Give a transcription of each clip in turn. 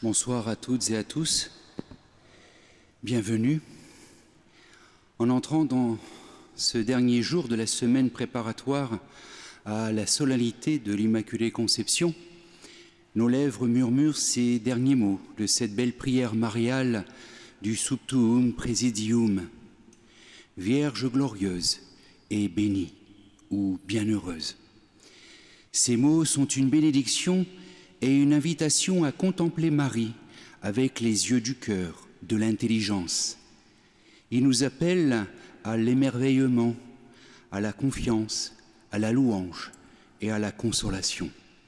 Bonsoir à toutes et à tous. Bienvenue. En entrant dans ce dernier jour de la semaine préparatoire à la solennité de l'Immaculée Conception, nos lèvres murmurent ces derniers mots de cette belle prière mariale du Subtuum Praesidium. Vierge glorieuse et bénie ou bienheureuse. Ces mots sont une bénédiction et une invitation à contempler Marie avec les yeux du cœur, de l'intelligence. Il nous appelle à l'émerveillement, à la confiance, à la louange et à la consolation.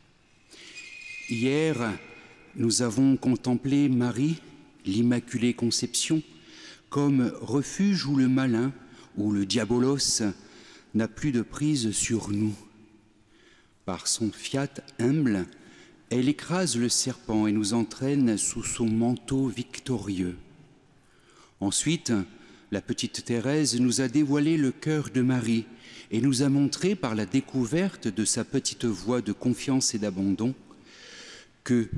Hier, nous avons contemplé Marie, l'Immaculée Conception, comme refuge où le malin, où le diabolos n'a plus de prise sur nous. Par son fiat humble, elle écrase le serpent et nous entraîne sous son manteau victorieux. Ensuite, la petite Thérèse nous a dévoilé le cœur de Marie et nous a montré par la découverte de sa petite voix de confiance et d'abandon que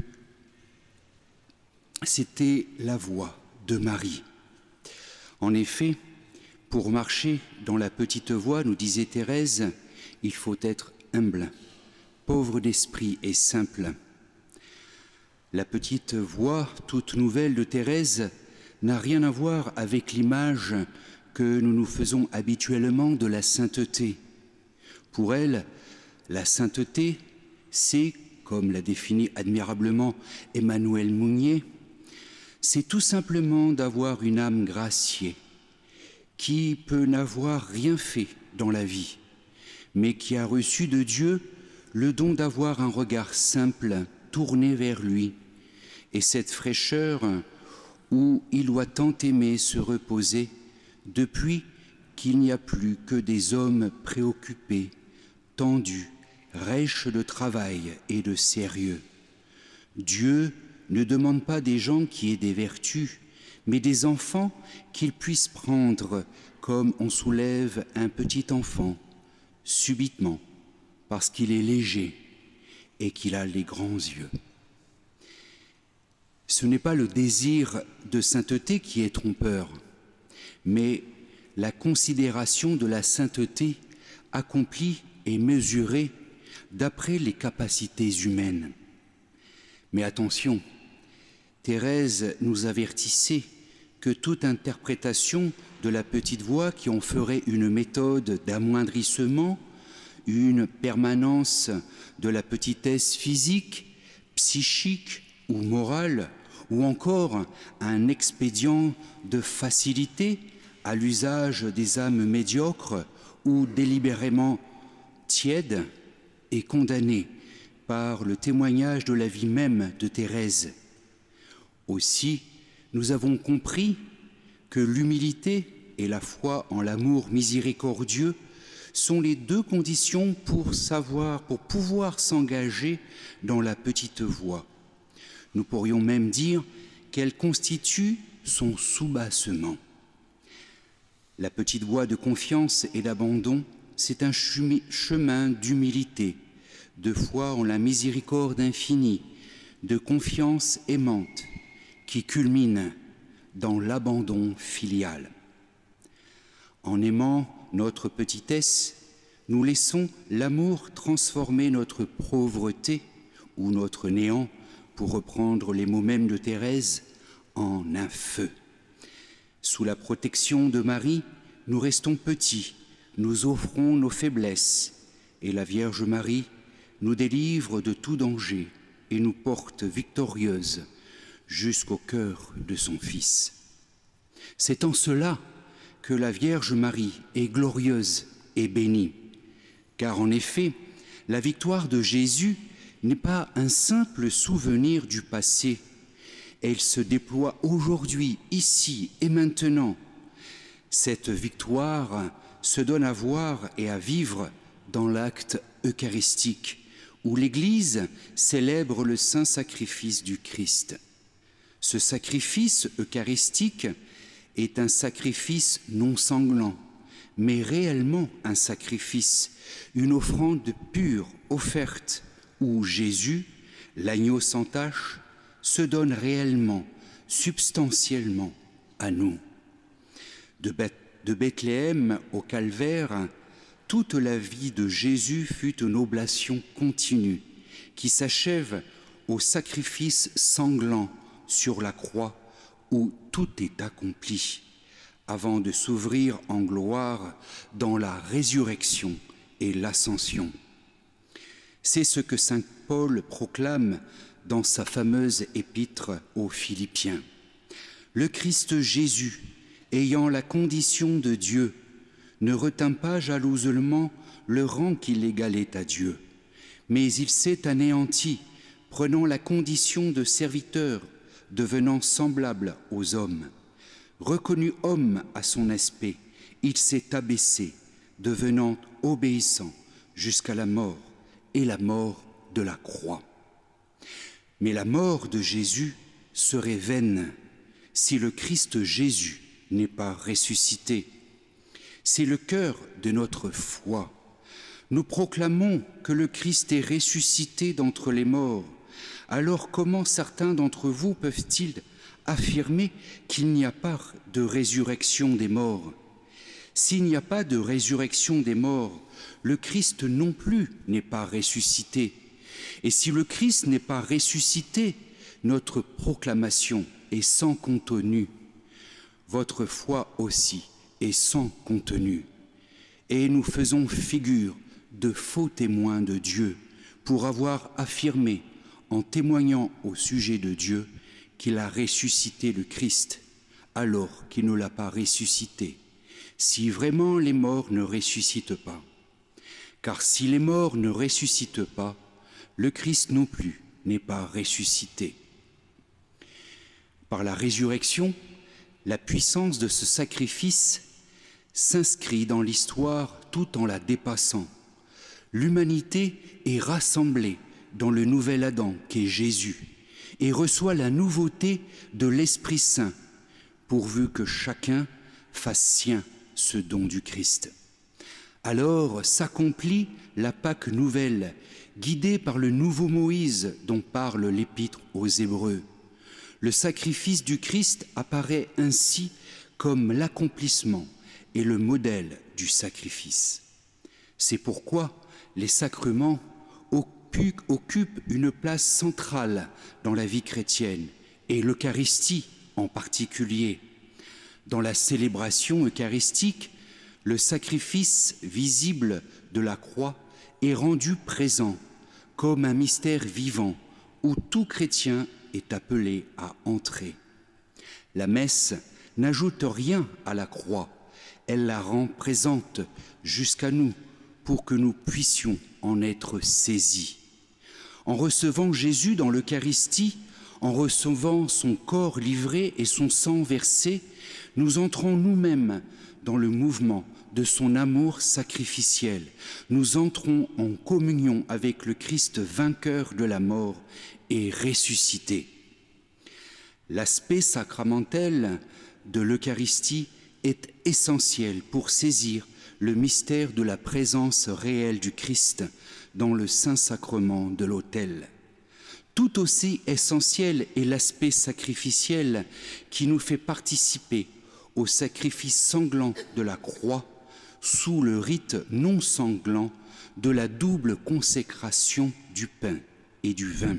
c'était la voix de Marie. En effet, pour marcher dans la petite voie, nous disait Thérèse, il faut être humble, pauvre d'esprit et simple. La petite voix toute nouvelle de Thérèse n'a rien à voir avec l'image que nous nous faisons habituellement de la sainteté. Pour elle, la sainteté, c'est, comme l'a défini admirablement Emmanuel Mounier, c'est tout simplement d'avoir une âme graciée, qui peut n'avoir rien fait dans la vie, mais qui a reçu de Dieu le don d'avoir un regard simple, tourné vers lui, et cette fraîcheur où il doit tant aimer se reposer depuis qu'il n'y a plus que des hommes préoccupés, tendus, rêches de travail et de sérieux. Dieu ne demande pas des gens qui aient des vertus, mais des enfants qu'ils puissent prendre comme on soulève un petit enfant, subitement, parce qu'il est léger et qu'il a les grands yeux. Ce n'est pas le désir de sainteté qui est trompeur, mais la considération de la sainteté accomplie et mesurée d'après les capacités humaines. Mais attention, Thérèse nous avertissait que toute interprétation de la petite voix qui en ferait une méthode d'amoindrissement, une permanence de la petitesse physique, psychique ou morale, ou encore un expédient de facilité à l'usage des âmes médiocres ou délibérément tièdes, est condamné par le témoignage de la vie même de Thérèse. Aussi, nous avons compris que l'humilité et la foi en l'amour miséricordieux sont les deux conditions pour pouvoir s'engager dans la petite voie. Nous pourrions même dire qu'elle constitue son soubassement. La petite voie de confiance et d'abandon, c'est un chemin d'humilité, de foi en la miséricorde infinie, de confiance aimante, qui culmine dans l'abandon filial. En aimant notre petitesse, nous laissons l'amour transformer notre pauvreté ou notre néant, pour reprendre les mots mêmes de Thérèse, en un feu. Sous la protection de Marie, nous restons petits, nous offrons nos faiblesses, et la Vierge Marie nous délivre de tout danger et nous porte victorieuse jusqu'au cœur de son Fils. C'est en cela que la Vierge Marie est glorieuse et bénie, car en effet, la victoire de Jésus n'est pas un simple souvenir du passé. Elle se déploie aujourd'hui, ici et maintenant. Cette victoire se donne à voir et à vivre dans l'acte eucharistique, où l'Église célèbre le saint sacrifice du Christ. Ce sacrifice eucharistique est un sacrifice non sanglant, mais réellement un sacrifice, une offrande pure offerte, où Jésus, l'agneau sans tache, se donne réellement, substantiellement à nous. De Bethléem au Calvaire, toute la vie de Jésus fut une oblation continue qui s'achève au sacrifice sanglant sur la croix où tout est accompli, avant de s'ouvrir en gloire dans la résurrection et l'ascension. C'est ce que saint Paul proclame dans sa fameuse épître aux Philippiens. Le Christ Jésus, ayant la condition de Dieu, ne retint pas jalousement le rang qui l'égalait à Dieu, mais il s'est anéanti, prenant la condition de serviteur, devenant semblable aux hommes. Reconnu homme à son aspect, il s'est abaissé, devenant obéissant jusqu'à la mort, et la mort de la croix. Mais la mort de Jésus serait vaine si le Christ Jésus n'est pas ressuscité. C'est le cœur de notre foi. Nous proclamons que le Christ est ressuscité d'entre les morts. Alors comment certains d'entre vous peuvent-ils affirmer qu'il n'y a pas de résurrection des morts? S'il n'y a pas de résurrection des morts, le Christ non plus n'est pas ressuscité. Et si le Christ n'est pas ressuscité, notre proclamation est sans contenu. Votre foi aussi est sans contenu. Et nous faisons figure de faux témoins de Dieu pour avoir affirmé, en témoignant au sujet de Dieu, qu'il a ressuscité le Christ, alors qu'il ne l'a pas ressuscité, si vraiment les morts ne ressuscitent pas. Car si les morts ne ressuscitent pas, le Christ non plus n'est pas ressuscité. Par la résurrection, la puissance de ce sacrifice s'inscrit dans l'histoire tout en la dépassant. L'humanité est rassemblée dans le nouvel Adam qu'est Jésus et reçoit la nouveauté de l'Esprit Saint, pourvu que chacun fasse sien ce don du Christ. Alors s'accomplit la Pâque nouvelle, guidée par le nouveau Moïse dont parle l'Épître aux Hébreux. Le sacrifice du Christ apparaît ainsi comme l'accomplissement et le modèle du sacrifice. C'est pourquoi les sacrements occupent une place centrale dans la vie chrétienne, et l'Eucharistie en particulier. Dans la célébration eucharistique, le sacrifice visible de la croix est rendu présent comme un mystère vivant où tout chrétien est appelé à entrer. La messe n'ajoute rien à la croix, elle la rend présente jusqu'à nous pour que nous puissions en être saisis. En recevant Jésus dans l'Eucharistie, en recevant son corps livré et son sang versé, nous entrons nous-mêmes dans le mouvement de son amour sacrificiel. Nous entrons en communion avec le Christ vainqueur de la mort et ressuscité. L'aspect sacramentel de l'Eucharistie est essentiel pour saisir le mystère de la présence réelle du Christ dans le Saint-Sacrement de l'autel. Tout aussi essentiel est l'aspect sacrificiel qui nous fait participer au sacrifice sanglant de la croix sous le rite non sanglant de la double consécration du pain et du vin.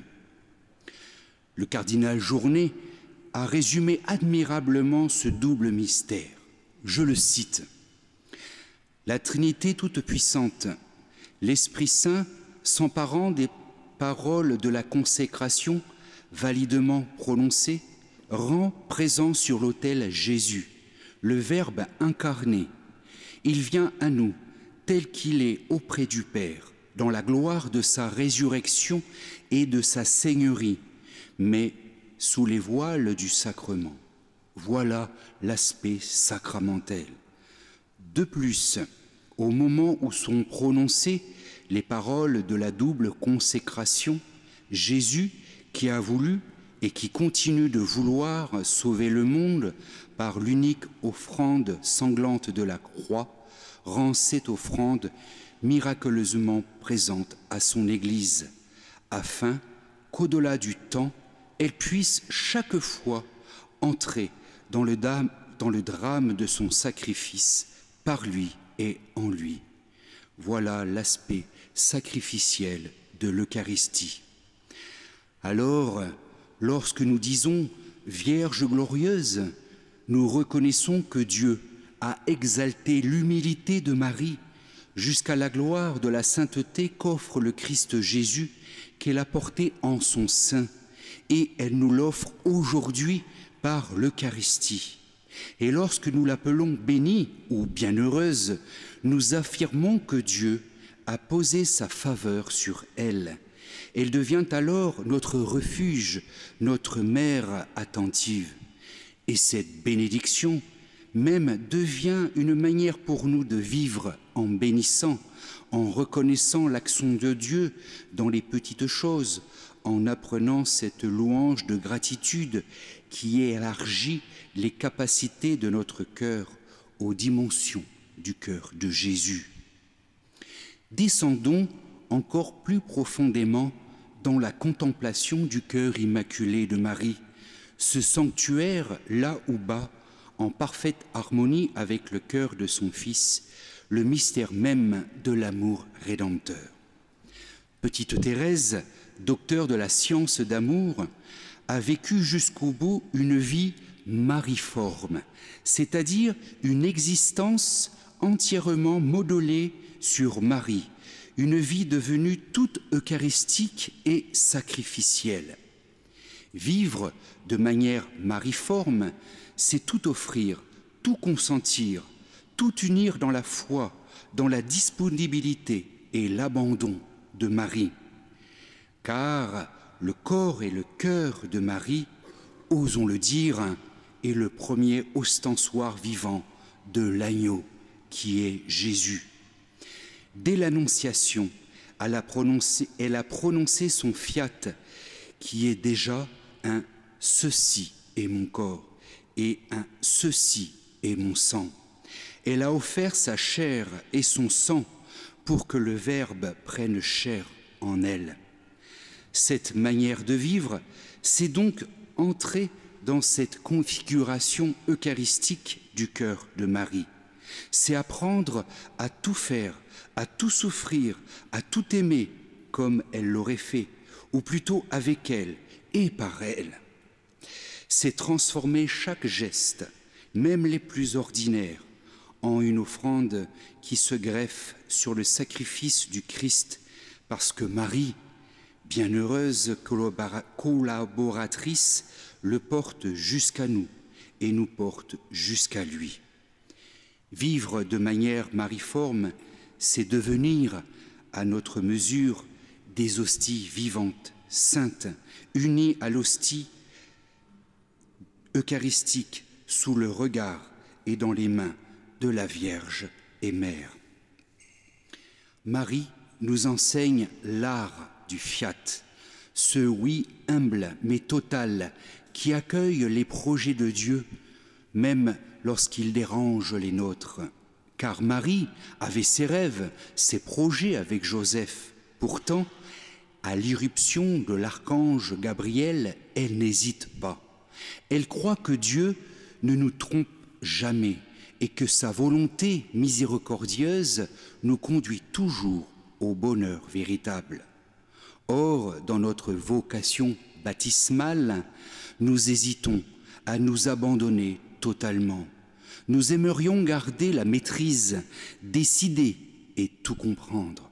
Le cardinal Journet a résumé admirablement ce double mystère. Je le cite. La Trinité toute-puissante, l'Esprit Saint, s'emparant des paroles de la consécration validement prononcées, rend présent sur l'autel Jésus, le Verbe incarné. Il vient à nous tel qu'il est auprès du Père, dans la gloire de sa résurrection et de sa seigneurie, mais sous les voiles du sacrement. Voilà l'aspect sacramentel. De plus, au moment où sont prononcées les paroles de la double consécration, Jésus, qui a voulu et qui continue de vouloir sauver le monde par l'unique offrande sanglante de la croix, rend cette offrande miraculeusement présente à son Église, afin qu'au-delà du temps, elle puisse chaque fois entrer dans le drame de son sacrifice par lui et en lui. Voilà l'aspect sacrificiel de l'Eucharistie. Alors, lorsque nous disons « Vierge glorieuse », nous reconnaissons que Dieu a exalté l'humilité de Marie jusqu'à la gloire de la sainteté qu'offre le Christ Jésus, qu'elle a porté en son sein, et elle nous l'offre aujourd'hui par l'Eucharistie. Et lorsque nous l'appelons bénie ou bienheureuse, nous affirmons que Dieu a posé sa faveur sur elle. Elle devient alors notre refuge, notre mère attentive. Et cette bénédiction même devient une manière pour nous de vivre en bénissant, en reconnaissant l'action de Dieu dans les petites choses, en apprenant cette louange de gratitude qui élargit les capacités de notre cœur aux dimensions du cœur de Jésus. Descendons encore plus profondément dans la contemplation du cœur immaculé de Marie, ce sanctuaire là ou bas, en parfaite harmonie avec le cœur de son Fils, le mystère même de l'amour rédempteur. Petite Thérèse, docteur de la science d'amour, a vécu jusqu'au bout une vie mariforme, c'est-à-dire une existence entièrement modelée sur Marie, une vie devenue toute eucharistique et sacrificielle. Vivre de manière mariforme, c'est tout offrir, tout consentir, tout unir dans la foi, dans la disponibilité et l'abandon de Marie. Car le corps et le cœur de Marie, osons le dire, est le premier ostensoir vivant de l'agneau qui est Jésus. Dès l'Annonciation, elle a prononcé son fiat qui est déjà un « ceci est mon corps » et un « ceci est mon sang ». Elle a offert sa chair et son sang pour que le Verbe prenne chair en elle. Cette manière de vivre, c'est donc entrer dans cette configuration eucharistique du cœur de Marie. C'est apprendre à tout faire, à tout souffrir, à tout aimer comme elle l'aurait fait, ou plutôt avec elle et par elle. C'est transformer chaque geste, même les plus ordinaires, en une offrande qui se greffe sur le sacrifice du Christ, parce que Marie, bienheureuse collaboratrice, le porte jusqu'à nous et nous porte jusqu'à lui. Vivre de manière mariforme, c'est devenir, à notre mesure, des hosties vivantes, saintes, unies à l'hostie eucharistique sous le regard et dans les mains de la Vierge et Mère. Marie nous enseigne l'art du fiat, ce oui humble mais total qui accueille les projets de Dieu, même lorsqu'ils dérangent les nôtres. Car Marie avait ses rêves, ses projets avec Joseph. Pourtant, à l'irruption de l'archange Gabriel, elle n'hésite pas. Elle croit que Dieu ne nous trompe jamais et que sa volonté miséricordieuse nous conduit toujours au bonheur véritable. Or, dans notre vocation baptismale, nous hésitons à nous abandonner totalement. Nous aimerions garder la maîtrise, décider et tout comprendre.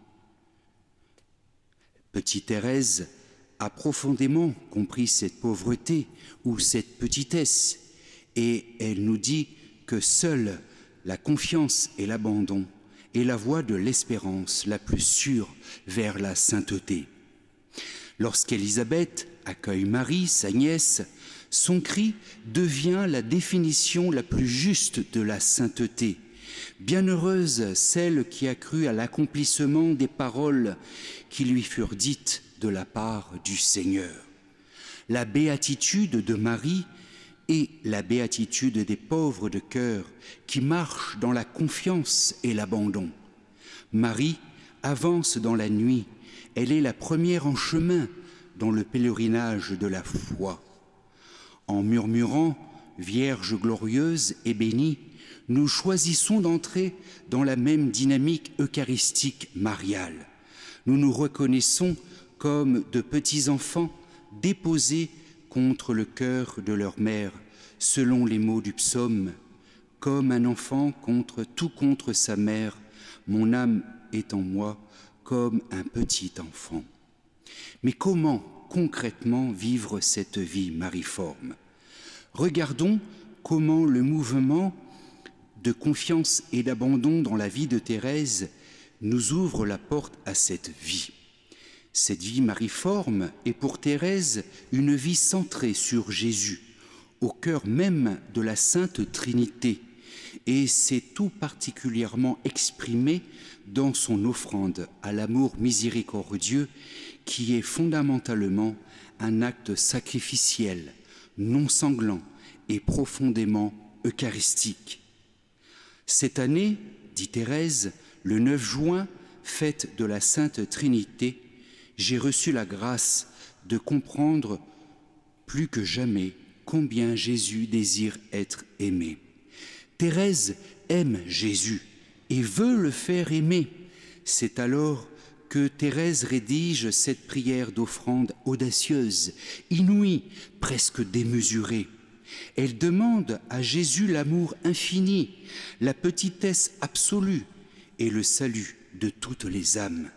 Petite Thérèse a profondément compris cette pauvreté ou cette petitesse, et elle nous dit que seule la confiance et l'abandon est la voie de l'espérance la plus sûre vers la sainteté. Lorsqu'Élisabeth accueille Marie, sa nièce, son cri devient la définition la plus juste de la sainteté. Bienheureuse celle qui a cru à l'accomplissement des paroles qui lui furent dites de la part du Seigneur. La béatitude de Marie est la béatitude des pauvres de cœur qui marchent dans la confiance et l'abandon. Marie avance dans la nuit, elle est la première en chemin dans le pèlerinage de la foi. En murmurant « Vierge glorieuse et bénie », nous choisissons d'entrer dans la même dynamique eucharistique mariale. Nous nous reconnaissons comme de petits enfants déposés contre le cœur de leur mère, selon les mots du psaume. Comme un enfant contre sa mère, mon âme est en moi comme un petit enfant. Mais comment concrètement vivre cette vie mariforme? Regardons comment le mouvement de confiance et d'abandon dans la vie de Thérèse nous ouvre la porte à cette vie. Cette vie mariforme est pour Thérèse une vie centrée sur Jésus, au cœur même de la Sainte Trinité, et c'est tout particulièrement exprimé dans son offrande à l'amour miséricordieux qui est fondamentalement un acte sacrificiel, non sanglant et profondément eucharistique. Cette année, dit Thérèse, le 9 juin, fête de la Sainte Trinité, j'ai reçu la grâce de comprendre plus que jamais combien Jésus désire être aimé. Thérèse aime Jésus et veut le faire aimer. C'est alors que Thérèse rédige cette prière d'offrande audacieuse, inouïe, presque démesurée. Elle demande à Jésus l'amour infini, la petitesse absolue et le salut de toutes les âmes.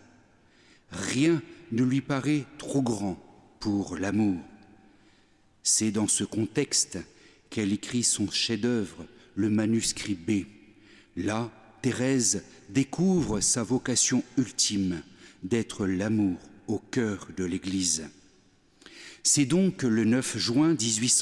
Rien ne lui paraît trop grand pour l'amour. C'est dans ce contexte qu'elle écrit son chef-d'œuvre, le manuscrit B. Là, Thérèse découvre sa vocation ultime d'être l'amour au cœur de l'Église. C'est donc le 9 juin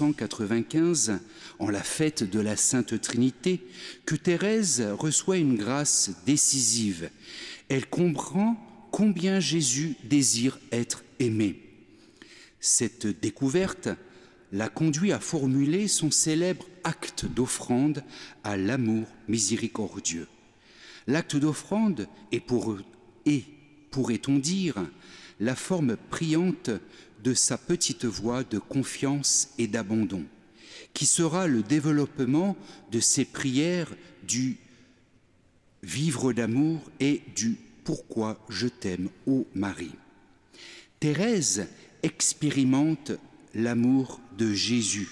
1895, en la fête de la Sainte Trinité, que Thérèse reçoit une grâce décisive. Elle comprend combien Jésus désire être aimé. Cette découverte l'a conduit à formuler son célèbre acte d'offrande à l'amour miséricordieux. L'acte d'offrande est, pourrait-on dire, la forme priante de sa petite voix de confiance et d'abandon, qui sera le développement de ses prières du vivre d'amour et du pourquoi je t'aime, ô Marie. Thérèse expérimente l'amour de Jésus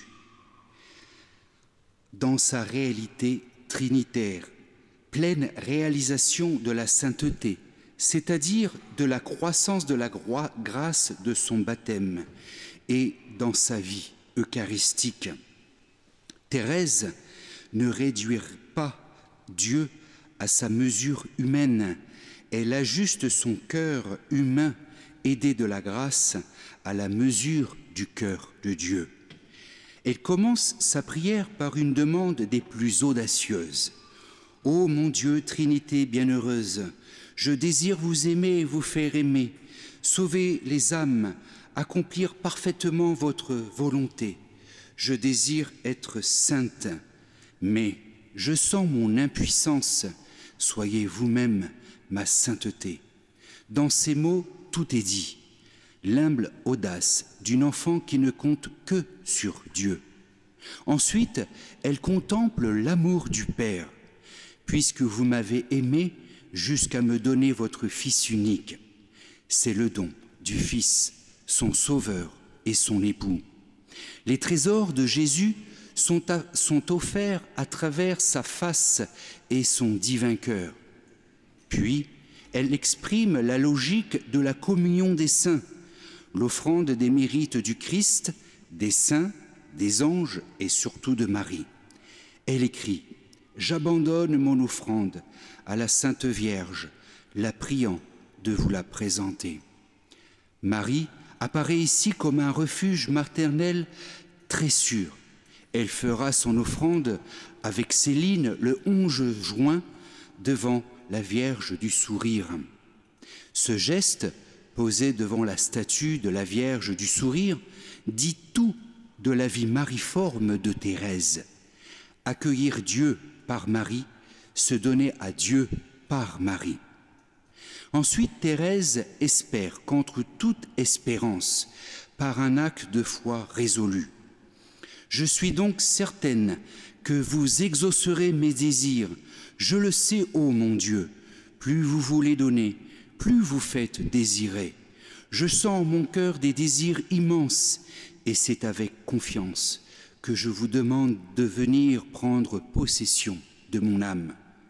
dans sa réalité trinitaire, pleine réalisation de la sainteté, c'est-à-dire de la croissance de la grâce de son baptême et dans sa vie eucharistique. Thérèse ne réduit pas Dieu à sa mesure humaine, elle ajuste son cœur humain, aidé de la grâce, à la mesure du cœur de Dieu. Elle commence sa prière par une demande des plus audacieuses. « Ô mon Dieu, Trinité bienheureuse, je désire vous aimer et vous faire aimer, sauver les âmes, accomplir parfaitement votre volonté. Je désire être sainte, mais je sens mon impuissance. Soyez vous-même ma sainteté. » Dans ces mots, tout est dit. L'humble audace d'une enfant qui ne compte que sur Dieu. Ensuite, elle contemple l'amour du Père. « Puisque vous m'avez aimé jusqu'à me donner votre Fils unique. » C'est le don du Fils, son Sauveur et son époux. Les trésors de Jésus sont offerts à travers sa face et son divin cœur. Puis, elle exprime la logique de la communion des saints, l'offrande des mérites du Christ, des saints, des anges et surtout de Marie. Elle écrit « J'abandonne mon offrande à la Sainte Vierge, la priant de vous la présenter. » Marie apparaît ici comme un refuge maternel très sûr. Elle fera son offrande avec Céline le 11 juin devant la Vierge du Sourire. Ce geste, posé devant la statue de la Vierge du Sourire, dit tout de la vie mariforme de Thérèse. Accueillir Dieu par Marie, se donner à Dieu par Marie. Ensuite, Thérèse espère, contre toute espérance, par un acte de foi résolu. Je suis donc certaine que vous exaucerez mes désirs. Je le sais, ô mon Dieu, plus vous voulez donner, plus vous faites désirer. Je sens en mon cœur des désirs immenses, et c'est avec confiance que je vous demande de venir prendre possession de mon âme.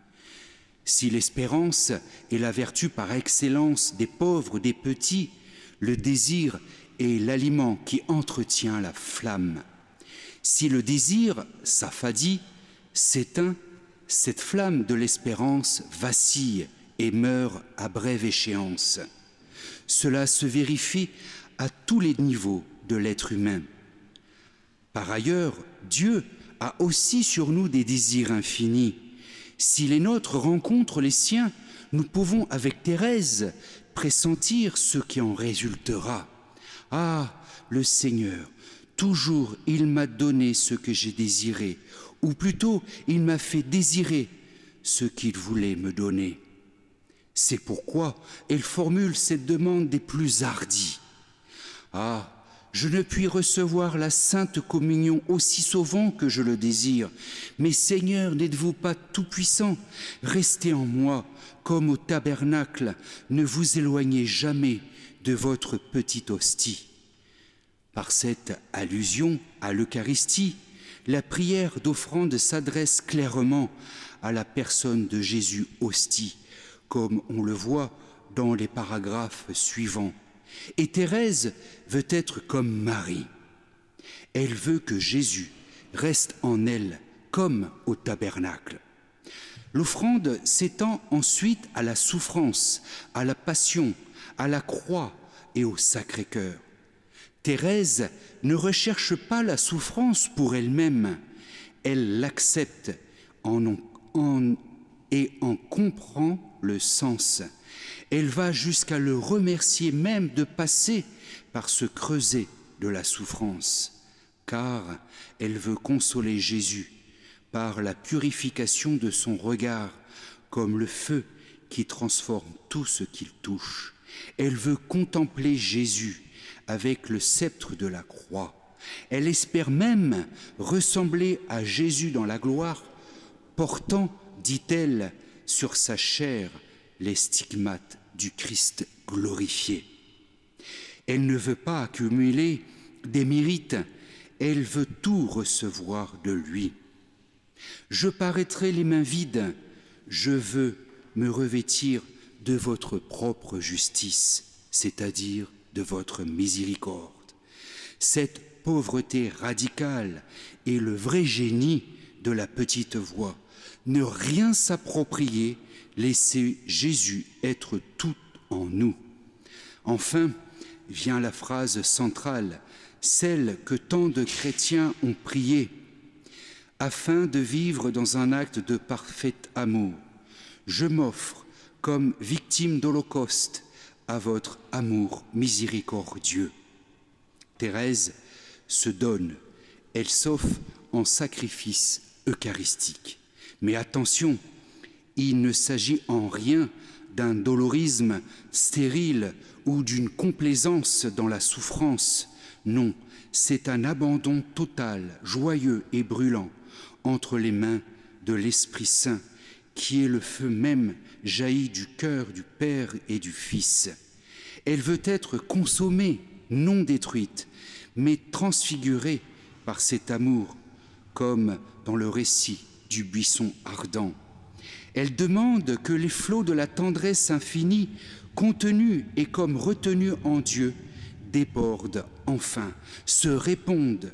Si l'espérance est la vertu par excellence des pauvres, des petits, le désir est l'aliment qui entretient la flamme. Si le désir s'affadit, s'éteint, cette flamme de l'espérance vacille et meurt à brève échéance. Cela se vérifie à tous les niveaux de l'être humain. Par ailleurs, Dieu a aussi sur nous des désirs infinis. Si les nôtres rencontrent les siens, nous pouvons, avec Thérèse, pressentir ce qui en résultera. Ah, le Seigneur, toujours il m'a donné ce que j'ai désiré, ou plutôt il m'a fait désirer ce qu'il voulait me donner. C'est pourquoi elle formule cette demande des plus hardis. Ah, je ne puis recevoir la Sainte Communion aussi souvent que je le désire. Mais Seigneur, n'êtes-vous pas tout-puissant? Restez en moi, comme au tabernacle, ne vous éloignez jamais de votre petite hostie. Par cette allusion à l'Eucharistie, la prière d'offrande s'adresse clairement à la personne de Jésus hostie, comme on le voit dans les paragraphes suivants. Et Thérèse veut être comme Marie. Elle veut que Jésus reste en elle comme au tabernacle. L'offrande s'étend ensuite à la souffrance, à la passion, à la croix et au Sacré-Cœur. Thérèse ne recherche pas la souffrance pour elle-même, elle l'accepte et en comprend le sens. Elle va jusqu'à le remercier même de passer par ce creuset de la souffrance, car elle veut consoler Jésus par la purification de son regard, comme le feu qui transforme tout ce qu'il touche. Elle veut contempler Jésus avec le sceptre de la croix. Elle espère même ressembler à Jésus dans la gloire, portant, dit-elle, sur sa chair les stigmates du Christ glorifié. Elle ne veut pas accumuler des mérites, elle veut tout recevoir de lui. Je paraîtrai les mains vides, je veux me revêtir de votre propre justice, c'est-à-dire de votre miséricorde. Cette pauvreté radicale est le vrai génie de la petite voix. Ne rien s'approprier, laisser Jésus être tout en nous. Enfin, vient la phrase centrale, celle que tant de chrétiens ont priée, afin de vivre dans un acte de parfait amour. Je m'offre comme victime d'Holocauste à votre amour miséricordieux. Thérèse se donne, elle s'offre en sacrifice eucharistique. Mais attention, il ne s'agit en rien d'un dolorisme stérile ou d'une complaisance dans la souffrance. Non, c'est un abandon total, joyeux et brûlant entre les mains de l'Esprit Saint, qui est le feu même jailli du cœur du Père et du Fils. Elle veut être consommée, non détruite, mais transfigurée par cet amour, comme dans le récit du buisson ardent. Elle demande que les flots de la tendresse infinie, contenus et comme retenus en Dieu, débordent enfin, se répandent,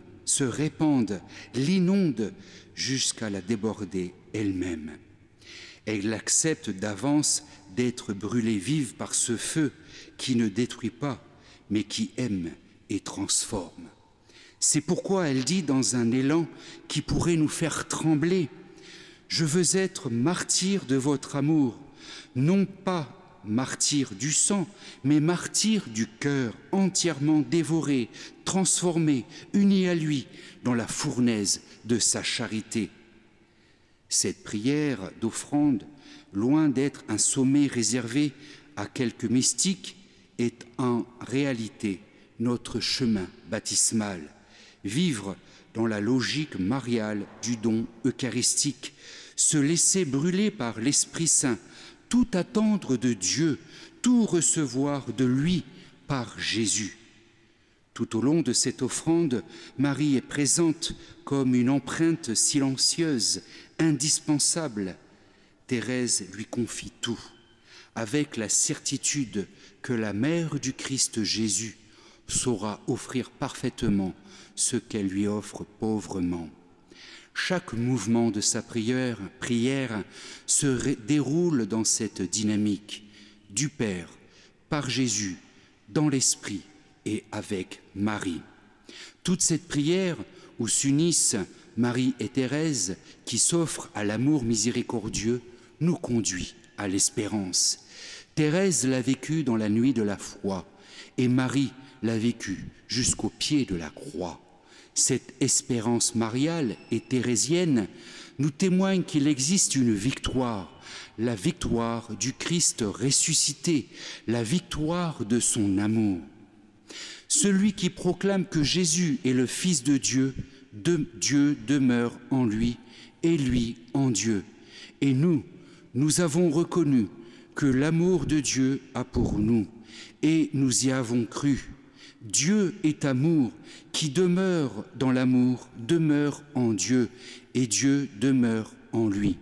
l'inondent jusqu'à la déborder elle-même. Elle accepte d'avance d'être brûlée vive par ce feu qui ne détruit pas, mais qui aime et transforme. C'est pourquoi elle dit dans un élan qui pourrait nous faire trembler, « Je veux être martyr de votre amour, non pas martyr du sang, mais martyr du cœur, entièrement dévoré, transformé, uni à lui dans la fournaise de sa charité. » Cette prière d'offrande, loin d'être un sommet réservé à quelques mystiques, est en réalité notre chemin baptismal, vivre dans la logique mariale du don eucharistique, se laisser brûler par l'Esprit Saint, tout attendre de Dieu, tout recevoir de lui par Jésus. Tout au long de cette offrande, Marie est présente comme une empreinte silencieuse, indispensable. Thérèse lui confie tout, avec la certitude que la mère du Christ Jésus saura offrir parfaitement ce qu'elle lui offre pauvrement. Chaque mouvement de sa prière se déroule dans cette dynamique du Père, par Jésus, dans l'Esprit et avec Marie. Toute cette prière où s'unissent Marie et Thérèse, qui s'offrent à l'amour miséricordieux, nous conduit à l'espérance. Thérèse l'a vécu dans la nuit de la foi et Marie l'a vécu jusqu'au pied de la croix. Cette espérance mariale et thérésienne nous témoigne qu'il existe une victoire, la victoire du Christ ressuscité, la victoire de son amour. Celui qui proclame que Jésus est le Fils de Dieu, Dieu demeure en lui et lui en Dieu. Et nous avons reconnu que l'amour de Dieu a pour nous et nous y avons cru. Dieu est amour, qui demeure dans l'amour, demeure en Dieu, et Dieu demeure en lui.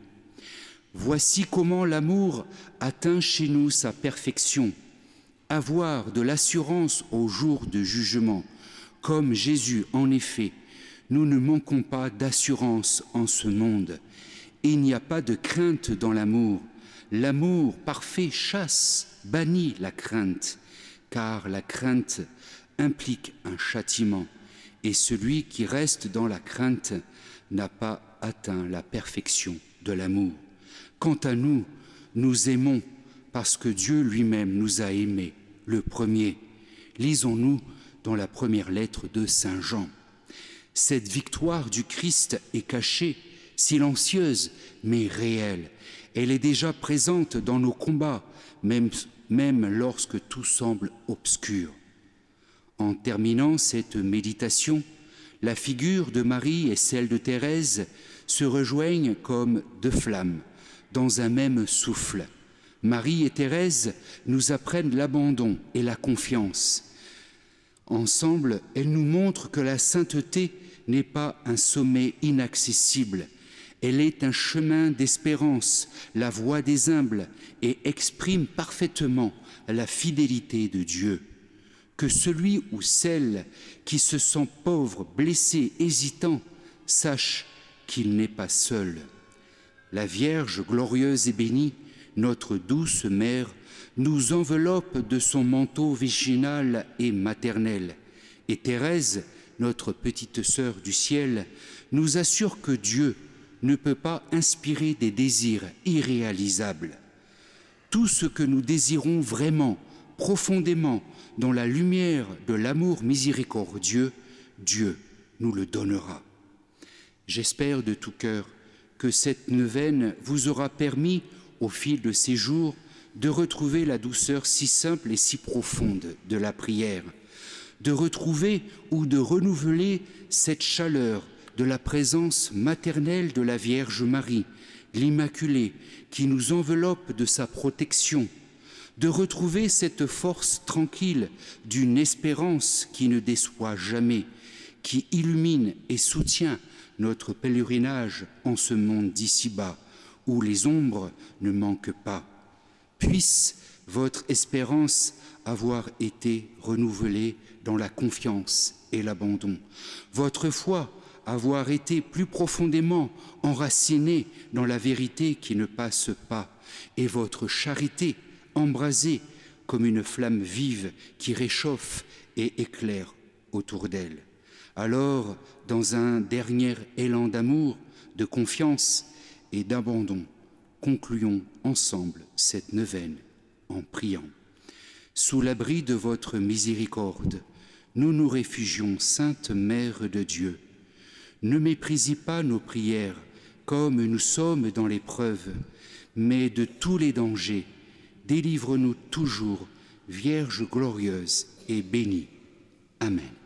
Voici comment l'amour atteint chez nous sa perfection. Avoir de l'assurance au jour de jugement. Comme Jésus, en effet, nous ne manquons pas d'assurance en ce monde. Il n'y a pas de crainte dans l'amour. L'amour parfait chasse, bannit la crainte, car la crainte implique un châtiment, et celui qui reste dans la crainte n'a pas atteint la perfection de l'amour. Quant à nous, nous aimons parce que Dieu lui-même nous a aimés, le premier. Lisons-nous dans la première lettre de Saint Jean. Cette victoire du Christ est cachée, silencieuse, mais réelle. Elle est déjà présente dans nos combats, même lorsque tout semble obscur. En terminant cette méditation, la figure de Marie et celle de Thérèse se rejoignent comme deux flammes, dans un même souffle. Marie et Thérèse nous apprennent l'abandon et la confiance. Ensemble, elles nous montrent que la sainteté n'est pas un sommet inaccessible. Elle est un chemin d'espérance, la voie des humbles, et exprime parfaitement la fidélité de Dieu. Que celui ou celle qui se sent pauvre, blessé, hésitant, sache qu'il n'est pas seul. La Vierge glorieuse et bénie, notre douce mère, nous enveloppe de son manteau virginal et maternel. Et Thérèse, notre petite sœur du ciel, nous assure que Dieu ne peut pas inspirer des désirs irréalisables. Tout ce que nous désirons vraiment, profondément, dans la lumière de l'amour miséricordieux, Dieu nous le donnera. J'espère de tout cœur que cette neuvaine vous aura permis, au fil de ces jours, de retrouver la douceur si simple et si profonde de la prière, de retrouver ou de renouveler cette chaleur de la présence maternelle de la Vierge Marie, l'Immaculée, qui nous enveloppe de sa protection, de retrouver cette force tranquille d'une espérance qui ne déçoit jamais, qui illumine et soutient notre pèlerinage en ce monde d'ici-bas, où les ombres ne manquent pas. Puisse votre espérance avoir été renouvelée dans la confiance et l'abandon, votre foi avoir été plus profondément enracinée dans la vérité qui ne passe pas, et votre charité embrasée comme une flamme vive qui réchauffe et éclaire autour d'elle. Alors, dans un dernier élan d'amour, de confiance et d'abandon, concluons ensemble cette neuvaine en priant. Sous l'abri de votre miséricorde, nous nous réfugions, Sainte Mère de Dieu. Ne méprisez pas nos prières comme nous sommes dans l'épreuve, mais de tous les dangers, délivre-nous toujours, Vierge glorieuse et bénie. Amen.